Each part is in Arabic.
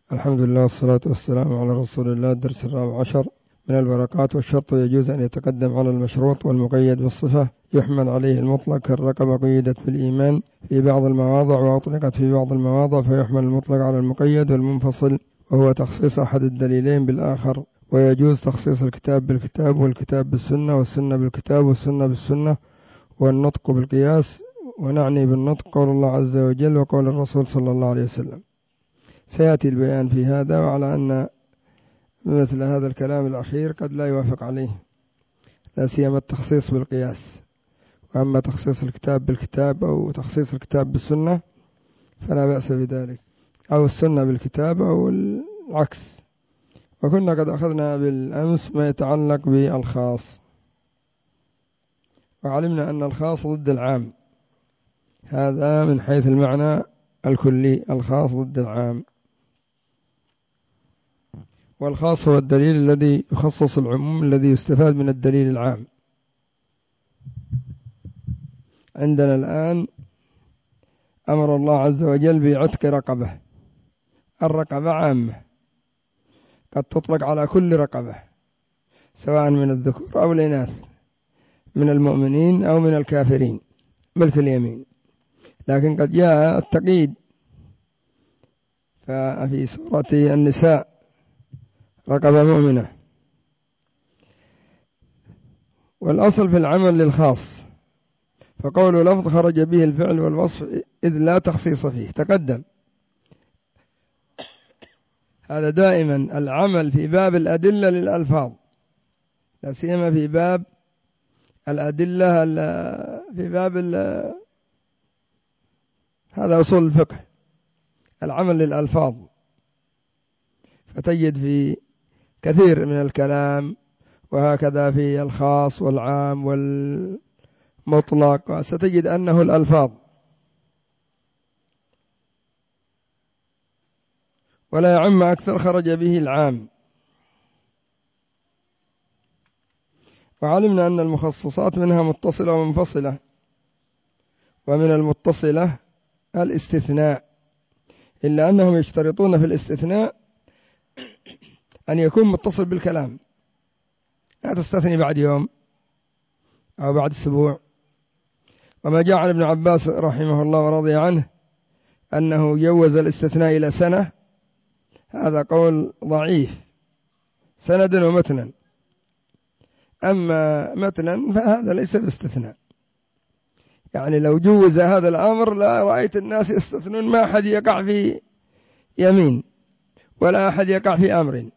الحمد لله والصلاة والسلام على رسول الله. الدرس 14 من الورقات. والشرط يجوز أن يتقدم على المشروط والمقيد بالصفة، يحمل عليه المطلق كالرقبة قيدت بالإيمان في بعض المواضع وأطلقت في بعض المواضع، فيحمل المطلق على المقيد والمنفصل، وهو تخصيص أحد الدليلين بالآخر. ويجوز تخصيص الكتاب بالكتاب والكتاب بالسنة والسنة بالكتاب والسنة بالسنة والنطق بالقياس. ونعني بالنطق قول الله عز وجل وقول الرسول صلى الله عليه وسلم. سيأتي البيان في هذا، وعلى أن مثل هذا الكلام الأخير قد لا يوافق عليه، لا سيما التخصيص بالقياس. وأما تخصيص الكتاب بالكتاب أو تخصيص الكتاب بالسنة فلا بأس بذلك، أو السنة بالكتاب أو العكس. وكنا قد أخذنا بالأمس ما يتعلق بالخاص، وعلمنا أن الخاص ضد العام، هذا من حيث المعنى الكلي، الخاص ضد العام. والخاص هو الدليل الذي يخصص العموم الذي يستفاد من الدليل العام. عندنا الآن أمر الله عز وجل بعتق رقبة، الرقبة عامة قد تطلق على كل رقبة سواء من الذكور أو الإناث، من المؤمنين أو من الكافرين ملك اليمين، لكن قد جاء التقييد. ففي سورة النساء رقبة مؤمنة. والأصل في العمل للخاص، فقول لفظ خرج به الفعل والوصف إذ لا تخصيص فيه تقدم. هذا دائما العمل في باب الأدلة للألفاظ، لا سيما في باب الأدلة في باب هذا أصول الفقه، العمل للألفاظ. فتجد في كثير من الكلام، وهكذا في الخاص والعام والمطلق، ستجد أنه الألفاظ، ولا يعم أكثر خرج به العام. وعلمنا أن المخصصات منها متصلة ومنفصلة، ومن المتصلة الاستثناء، إلا أنهم يشترطون في الاستثناء أن يكون متصل بالكلام، لا تستثني بعد يوم أو بعد أسبوع. وما جاء عن ابن عباس رحمه الله ورضي عنه أنه جوز الاستثناء إلى سنة، هذا قول ضعيف سندا ومتنا. أما متنا فهذا ليس باستثناء، يعني لو جوز هذا الأمر لا رأيت الناس يستثنون، ما أحد يقع في يمين ولا أحد يقع في أمر.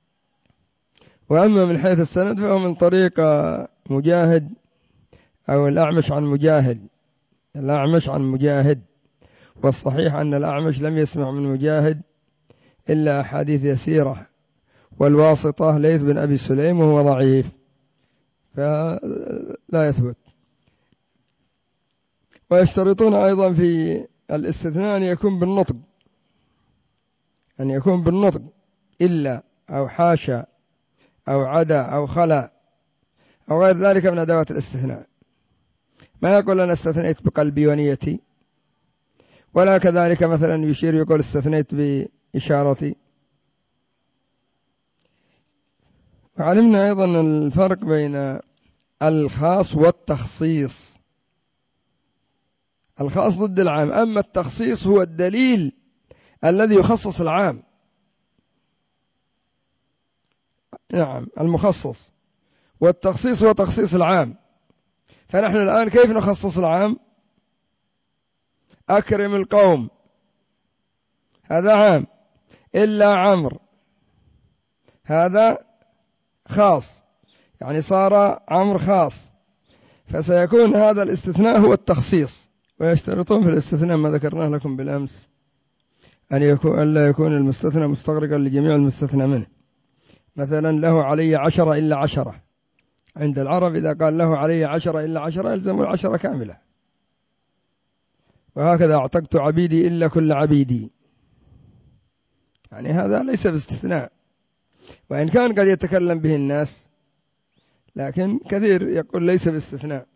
وأما من حيث السند فهو من طريق مجاهد أو الأعمش عن مجاهد، الأعمش عن مجاهد. والصحيح أن الأعمش لم يسمع من مجاهد إلا أحاديث يسيرة، والواسطة ليث بن أبي سليم وهو ضعيف فلا يثبت. ويشترطون أيضا في الاستثناء أن يكون بالنطق، أن يكون بالنطق، إلا أو حاشا أو عدا أو خلا أو غير ذلك من أدوات الاستثناء. ما يقول أنا استثنيت بقلبي ونيتي، ولا كذلك مثلا يشير يقول استثنيت بإشارتي. وعلمنا أيضا الفرق بين الخاص والتخصيص. الخاص ضد العام، أما التخصيص هو الدليل الذي يخصص العام، نعم المخصص، والتخصيص هو تخصيص العام. فنحن الآن كيف نخصص العام؟ أكرم القوم هذا عام، إلا عمرو هذا خاص، يعني صار عمرو خاص، فسيكون هذا الاستثناء هو التخصيص. ويشترطون في الاستثناء ما ذكرناه لكم بالأمس، أن لا يكون المستثنى مستغرقا لجميع المستثنى منه. مثلا له علي 10 إلا 10، عند العرب إذا قال له علي 10 إلا 10 يلزم 10 كاملة. وهكذا أعتقت عبيدي إلا كل عبيدي، يعني هذا ليس باستثناء، وإن كان قد يتكلم به الناس، لكن كثير يقول ليس باستثناء.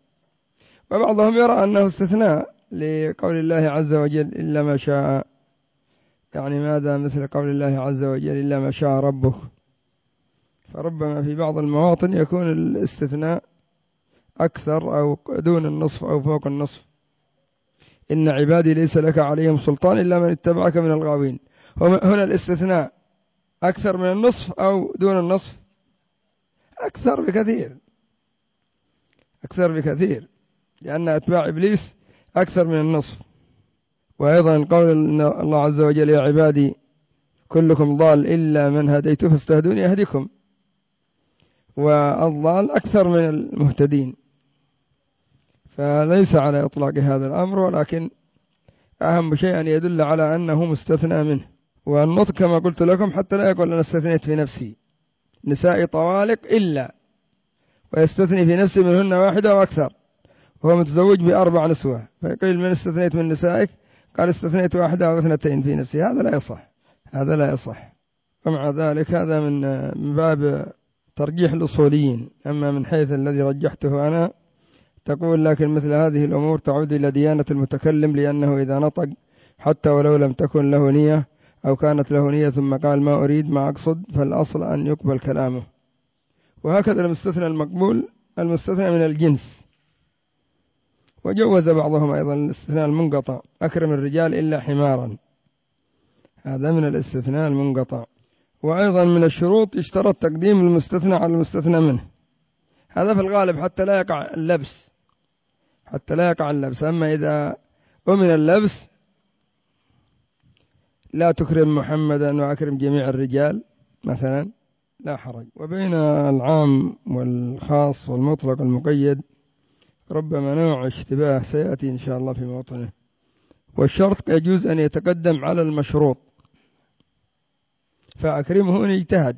وبعضهم يرى أنه استثناء لقول الله عز وجل إلا ما شاء يعني ماذا مثل قول الله عز وجل إلا ما شاء ربك، فربما في بعض المواطن يكون الاستثناء أكثر أو دون النصف أو فوق النصف. إن عبادي ليس لك عليهم سلطان إلا من اتبعك من الغاوين. هنا الاستثناء أكثر من النصف أو دون النصف؟ أكثر بكثير، أكثر بكثير، لأن أتباع إبليس أكثر من النصف. وأيضا قول الله عز وجل يا عبادي كلكم ضال إلا من هديته فاستهدوني أهدكم، والضال أكثر من المهتدين. فليس على إطلاق هذا الأمر، ولكن أهم شيء أن يدل على أنه مستثنى منه. والنطق كما قلت لكم حتى لا يقول أنا استثنيت في نفسي، نسائي طوالق إلا، ويستثني في نفسه منهن واحدة وأكثر، وهو متزوج ب4 نسوة، فيقول من استثنيت من نسائك؟ قال استثنيت 1 أو 2 في نفسي. هذا لا يصح، هذا لا يصح. ومع ذلك هذا من باب ترجيح الأصوليين. أما من حيث الذي رجحته أنا تقول لكن مثل هذه الأمور تعود إلى ديانة المتكلم، لأنه إذا نطق حتى ولو لم تكن له نية أو كانت له نية ثم قال ما أريد ما أقصد، فالأصل أن يقبل كلامه. وهكذا المستثنى المقبول المستثنى من الجنس. وجوز بعضهم أيضا الاستثناء المنقطع، أكرم الرجال إلا حمارا، هذا من الاستثناء المنقطع. وأيضا من الشروط يشترط تقديم المستثنى على المستثنى منه، هذا في الغالب حتى لا يقع اللبس، حتى لا يقع اللبس. أما إذا أمن اللبس لا تكرم محمدا وأكرم جميع الرجال مثلا لا حرج. وبين العام والخاص والمطلق المقيد ربما نوع اشتباه سيأتي إن شاء الله في موطنه. والشرط يجوز أن يتقدم على المشروط، فأكرمه إن اجتهد،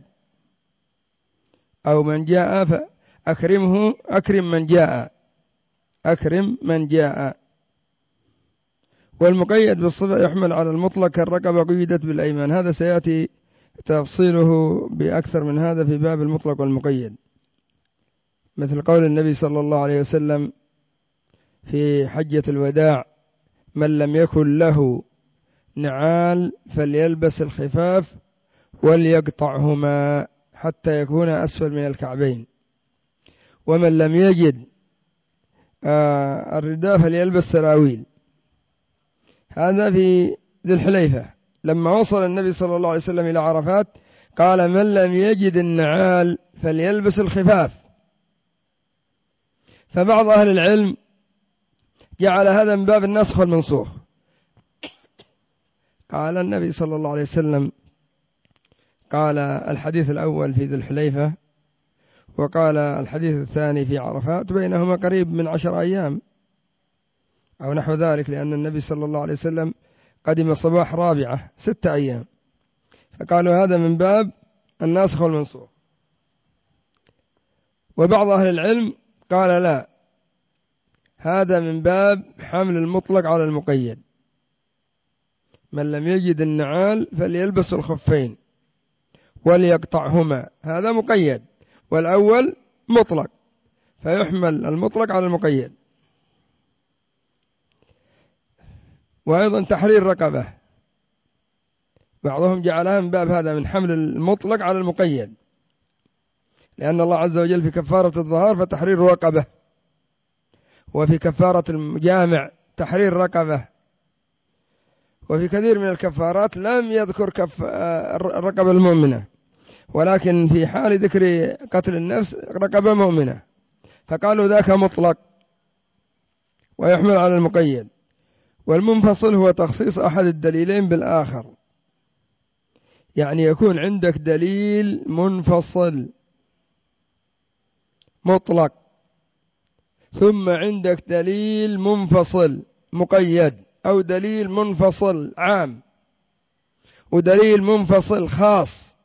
أو من جاء فأكرمه، أكرم من جاء، أكرم من جاء. والمقيد بالصفة يحمل على المطلق كالرقبة قيدت بالأيمان، هذا سيأتي تفصيله بأكثر من هذا في باب المطلق والمقيد، مثل قول النبي صلى الله عليه وسلم في حجة الوداع من لم يكن له نعال فليلبس الخفاف وليقطعهما حتى يكون أسفل من الكعبين، ومن لم يجد الرداء فليلبس سراويل. هذا في ذي الحليفة لما وصل النبي صلى الله عليه وسلم إلى عرفات قال من لم يجد النعال فليلبس الخفاف. فبعض أهل العلم جعل هذا من باب النسخ والمنسوخ، قال النبي صلى الله عليه وسلم قال الحديث الأول في ذي الحليفة، وقال الحديث الثاني في عرفات، بينهما قريب من 10 أيام أو نحو ذلك، لأن النبي صلى الله عليه وسلم قدم صباح رابعة 6 أيام، فقالوا هذا من باب الناسخ والمنسوخ. وبعض أهل العلم قال لا، هذا من باب حمل المطلق على المقيد، من لم يجد النعال فليلبس الخفين وليقطعهما، هذا مقيد، والأول مطلق، فيحمل المطلق على المقيد. وأيضا تحرير رقبة، بعضهم جعلها من باب هذا من حمل المطلق على المقيد، لأن الله عز وجل في كفارة الظهار فتحرير رقبة، وفي كفارة المجامع تحرير رقبة، وفي كثير من الكفارات لم يذكر الرقبة المؤمنة، ولكن في حال ذكر قتل النفس رقبة مؤمنة، فقالوا ذاك مطلق ويحمل على المقيد. والمنفصل هو تخصيص أحد الدليلين بالآخر، يعني يكون عندك دليل منفصل مطلق ثم عندك دليل منفصل مقيد، أو دليل منفصل عام ودليل منفصل خاص،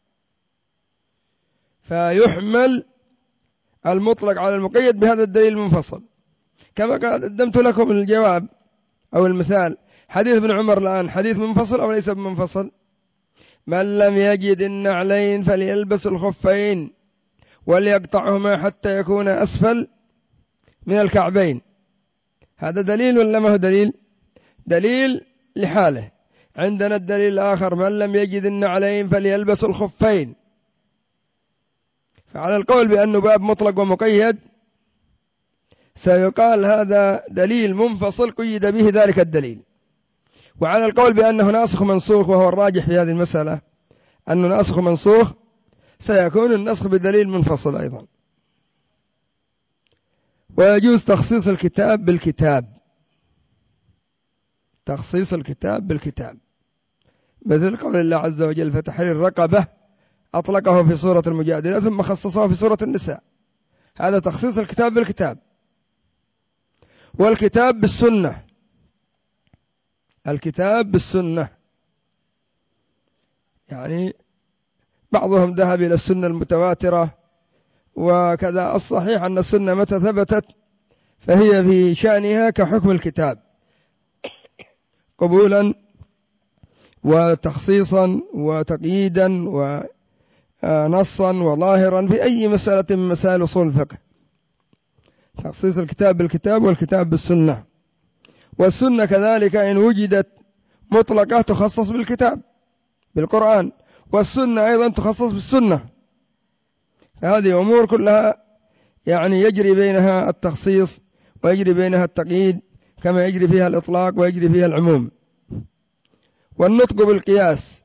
فيحمل المطلق على المقيد بهذا الدليل المنفصل. كما قدمت لكم الجواب أو المثال، حديث ابن عمر الآن حديث منفصل أو ليس منفصل؟ من لم يجد النعلين فليلبس الخفين وليقطعهما حتى يكون أسفل من الكعبين، هذا دليل ولا ما هو دليل؟ دليل لحاله. عندنا الدليل الآخر: من لم يجد النعلين فليلبس الخفين. فعلى القول بأنه باب مطلق ومقيد سيقال هذا دليل منفصل قيد به ذلك الدليل. وعلى القول بأنه ناسخ منسوخ، وهو الراجح في هذه المسألة أنه ناسخ منسوخ، سيكون النسخ بدليل منفصل أيضا. ويجوز تخصيص الكتاب بالكتاب، تخصيص الكتاب بالكتاب، مثل قول الله عز وجل: فتحرير رقبة، أطلقه في سورة المجادلة ثم خصصه في سورة النساء. هذا تخصيص الكتاب بالكتاب. والكتاب بالسنة، الكتاب بالسنة، يعني بعضهم ذهب إلى السنة المتواترة، وكذا الصحيح أن السنة متى ثبتت فهي في شأنها كحكم الكتاب، قبولا وتخصيصا وتقييدا ونصا وظاهرا في أي مسألة من مسائل أصول الفقه. تخصيص الكتاب بالكتاب والكتاب بالسنة. والسنة كذلك إن وجدت مطلقة تخصص بالكتاب بالقرآن، والسنة أيضا تخصص بالسنة. هذه أمور كلها يعني يجري بينها التخصيص ويجري بينها التقييد، كما يجري فيها الإطلاق ويجري فيها العموم. والنطق بالقياس،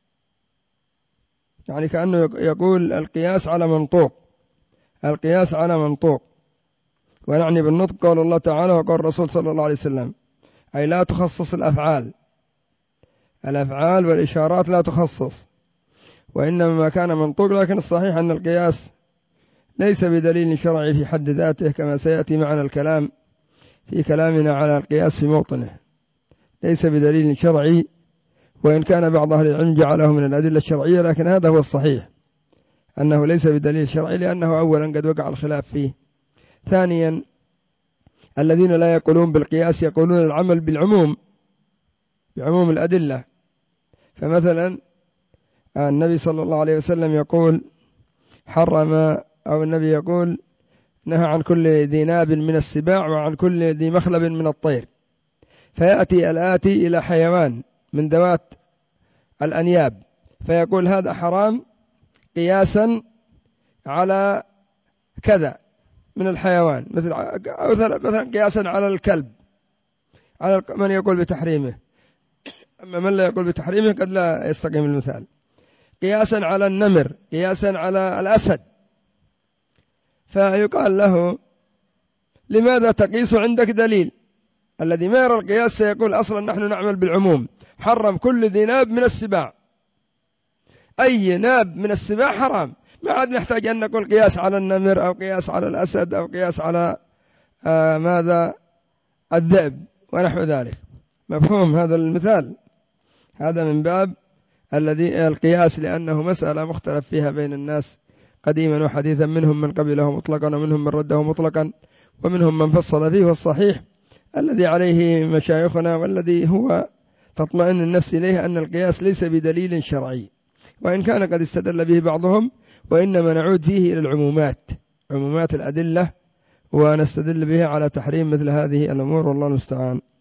يعني كأنه يقول القياس على منطوق، القياس على منطوق. ونعني بالنطق قول الله تعالى وقول الرسول صلى الله عليه وسلم، أي لا تخصص الأفعال والإشارات لا تخصص، وإنما ما كان منطوق. لكن الصحيح أن القياس ليس بدليل شرعي في حد ذاته، كما سيأتي معنا الكلام في كلامنا على القياس في موطنه، ليس بدليل شرعي، وإن كان بعض أهل العلم جعله من الأدلة الشرعية، لكن هذا هو الصحيح أنه ليس بدليل شرعي، لأنه أولا قد وقع الخلاف فيه. ثانيا الذين لا يقولون بالقياس يقولون العمل بالعموم، بعموم الأدلة. فمثلا النبي صلى الله عليه وسلم يقول حرم، أو النبي يقول نهى عن كل ذي ناب من السباع وعن كل ذي مخلب من الطير، فيأتي الآتي إلى حيوان من ذوات الأنياب فيقول هذا حرام قياسا على كذا من الحيوان، مثلا قياسا على الكلب، على من يقول بتحريمه. أما من لا يقول بتحريمه قد لا يستقيم المثال. قياسا على النمر، قياسا على الأسد. فيقال له لماذا تقيس عندك دليل؟ الذي ما يرى القياس سيقول أصلا نحن نعمل بالعموم، حرم كل ذي ناب من السباع، أي ناب من السباع حرام، ما عاد نحتاج أن نقول قياس على النمر أو قياس على الأسد أو قياس على ماذا الذئب ونحو ذلك. مفهوم هذا المثال؟ هذا من باب الذي القياس، لأنه مسألة مختلف فيها بين الناس قديما وحديثا، منهم من قبله مطلقا ومنهم من رده مطلقا ومنهم من فصل فيه. والصحيح الذي عليه مشايخنا والذي هو تطمئن النفس إليه أن القياس ليس بدليل شرعي، وإن كان قد استدل به بعضهم، وإنما نعود فيه إلى العمومات، عمومات الأدلة، ونستدل به على تحريم مثل هذه الأمور، والله المستعان.